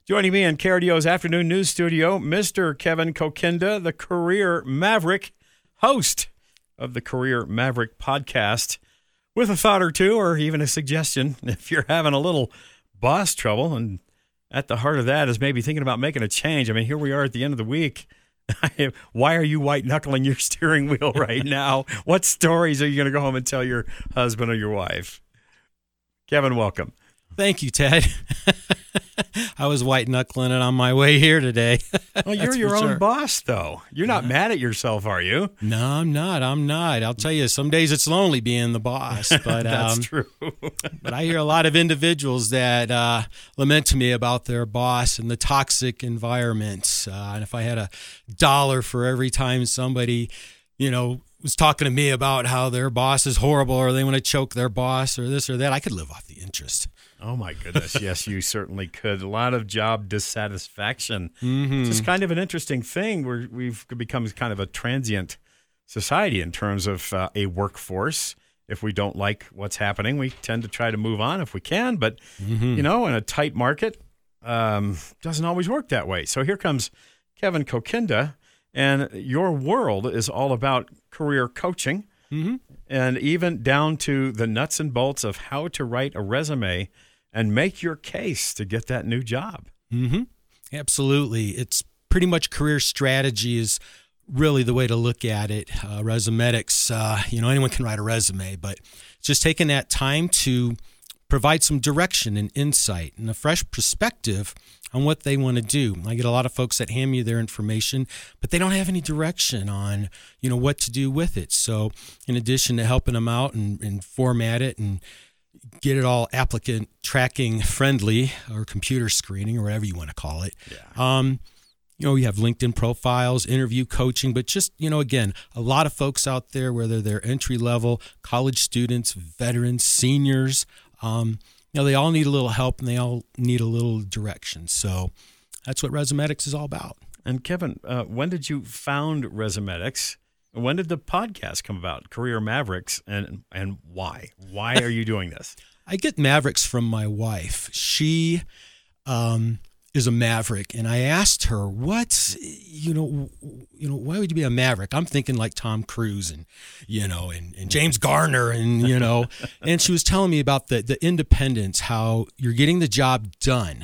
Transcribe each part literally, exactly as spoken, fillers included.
Joining me in K R D O's Afternoon News Studio, Mister Kevin Kokinda, the Career Maverick, host of the Career Maverick podcast, with a thought or two or even a suggestion if you're having a little boss trouble. And at the heart of that is maybe thinking about making a change. I mean, here we are at the end of the week. Why are you white-knuckling your steering wheel right now? What stories are you going to go home and tell your husband or your wife? Kevin, welcome. Thank you, Ted. I was white-knuckling it on my way here today. Well, you're your own sure. boss, though. You're not yeah. mad at yourself, are you? No, I'm not. I'm not. I'll tell you, some days it's lonely being the boss. But That's um, true. But I hear a lot of individuals that uh, lament to me about their boss and the toxic environments. Uh, and if I had a dollar for every time somebody, you know, was talking to me about how their boss is horrible or they want to choke their boss or this or that, I could live off the interest. Oh, my goodness. Yes, you certainly could. A lot of job dissatisfaction. Mm-hmm. It's just kind of an interesting thing where we've become kind of a transient society in terms of uh, a workforce. If we don't like what's happening, we tend to try to move on if we can. But, mm-hmm. you know, in a tight market, um, doesn't always work that way. So here comes Kevin Kokinda, and your world is all about career coaching, mm-hmm. and even down to the nuts and bolts of how to write a resume and make your case to get that new job. Mm-hmm. Absolutely. It's pretty much career strategy is really the way to look at it. Uh, Resumetics, uh, you know, anyone can write a resume, but just taking that time to provide some direction and insight and a fresh perspective on what they want to do. I get a lot of folks that hand me their information, but they don't have any direction on, you know, what to do with it. So in addition to helping them out and, and format it and get it all applicant tracking friendly or computer screening or whatever you want to call it. Yeah. Um, you know, we have LinkedIn profiles, interview coaching, but just, you know, again, a lot of folks out there, whether they're entry level, college students, veterans, seniors, um, you know, they all need a little help and they all need a little direction. So that's what Resumetics is all about. And Kevin, uh, when did you found Resumetics? When did the podcast come about, Career Mavericks, and and why? Why are you doing this? I get Mavericks from my wife. She um, is a Maverick, and I asked her, "What, you know, you know, why would you be a Maverick?" I'm thinking like Tom Cruise and you know, and, and James Garner, and you know, and she was telling me about the the independence, how you're getting the job done,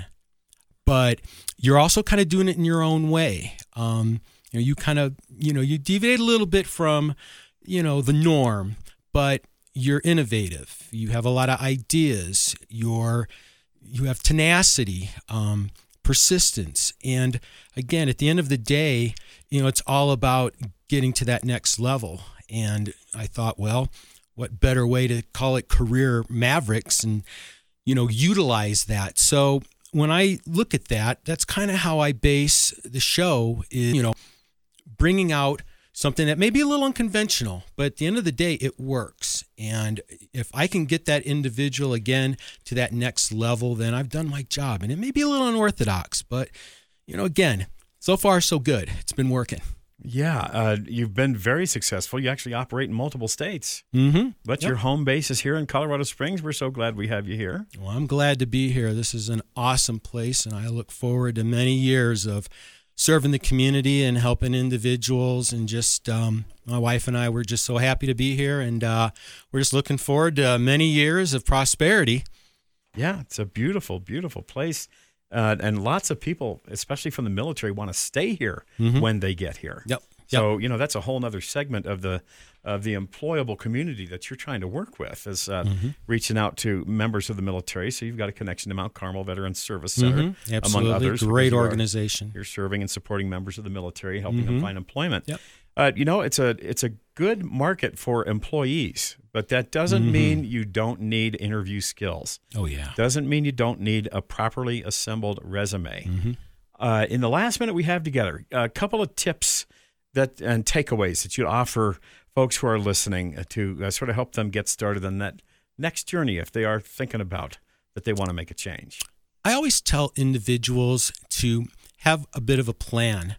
but you're also kind of doing it in your own way. Um, You know, you kind of, you know, you deviate a little bit from, you know, the norm, but you're innovative. You have a lot of ideas. You're, you have tenacity, um, persistence. And again, at the end of the day, you know, it's all about getting to that next level. And I thought, well, what better way to call it Career Mavericks and, you know, utilize that. So when I look at that, that's kind of how I base the show is, you know, bringing out something that may be a little unconventional, but at the end of the day, it works. And if I can get that individual again to that next level, then I've done my job. And it may be a little unorthodox, but, you know, again, so far, so good. It's been working. Yeah, uh, you've been very successful. You actually operate in multiple states. Mm-hmm. But yep. your home base is here in Colorado Springs. We're so glad we have you here. Well, I'm glad to be here. This is an awesome place, and I look forward to many years of serving the community and helping individuals. And just um, my wife and I, we're just so happy to be here, and uh, we're just looking forward to many years of prosperity. Yeah, it's a beautiful, beautiful place. Uh, and lots of people, especially from the military, want to stay here mm-hmm. when they get here. Yep. So, yep. you know, that's a whole other segment of the of the employable community that you're trying to work with, is uh, mm-hmm. reaching out to members of the military. So you've got a connection to Mount Carmel Veterans Service Center, mm-hmm. Absolutely. among others. Great you organization. Are, you're serving and supporting members of the military, helping mm-hmm. them find employment. Yep. Uh, you know, it's a it's a good market for employees, but that doesn't mm-hmm. mean you don't need interview skills. Oh, yeah. Doesn't mean you don't need a properly assembled resume. Mm-hmm. Uh, in the last minute we have together, a couple of tips that and takeaways that you'd offer folks who are listening to uh, sort of help them get started on that next journey if they are thinking about that they want to make a change. I always tell individuals to have a bit of a plan,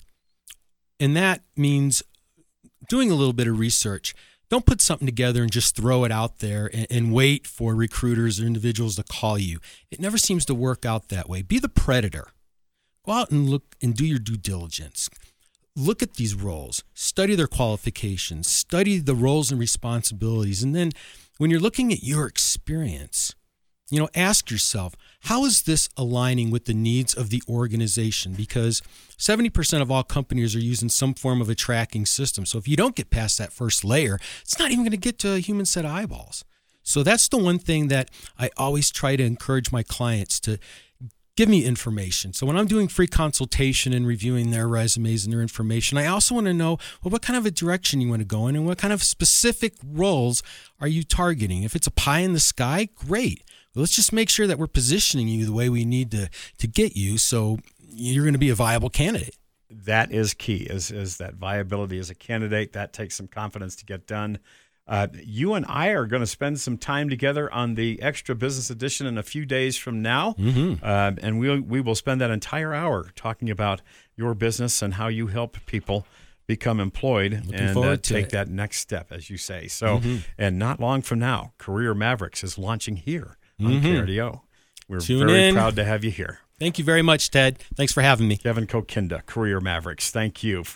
and that means doing a little bit of research. Don't put something together and just throw it out there and, and wait for recruiters or individuals to call you. It never seems to work out that way. Be the predator. go out and look and do your due diligence. Look at these roles, study their qualifications, study the roles and responsibilities. And then when you're looking at your experience, you know, ask yourself, how is this aligning with the needs of the organization? Because seventy percent of all companies are using some form of a tracking system. So if you don't get past that first layer, it's not even going to get to a human set of eyeballs. So that's the one thing that I always try to encourage my clients to give me information. So when I'm doing free consultation and reviewing their resumes and their information, I also want to know, well, what kind of a direction you want to go in and what kind of specific roles are you targeting? If it's a pie in the sky, great. Well, let's just make sure that we're positioning you the way we need to, to get you so you're going to be a viable candidate. That is key, is, is that viability as a candidate. That takes some confidence to get done. Uh, you and I are going to spend some time together on the Extra Business Edition in a few days from now, Mm-hmm. uh, and we we will spend that entire hour talking about your business and how you help people become employed Looking and uh, forward to take it. that next step, as you say. So, Mhm. and not long from now, Career Mavericks is launching here on Mhm. K R D O. We're Tune very in. proud to have you here. Thank you very much, Ted. Thanks for having me. Kevin Kokinda, Career Mavericks. Thank you.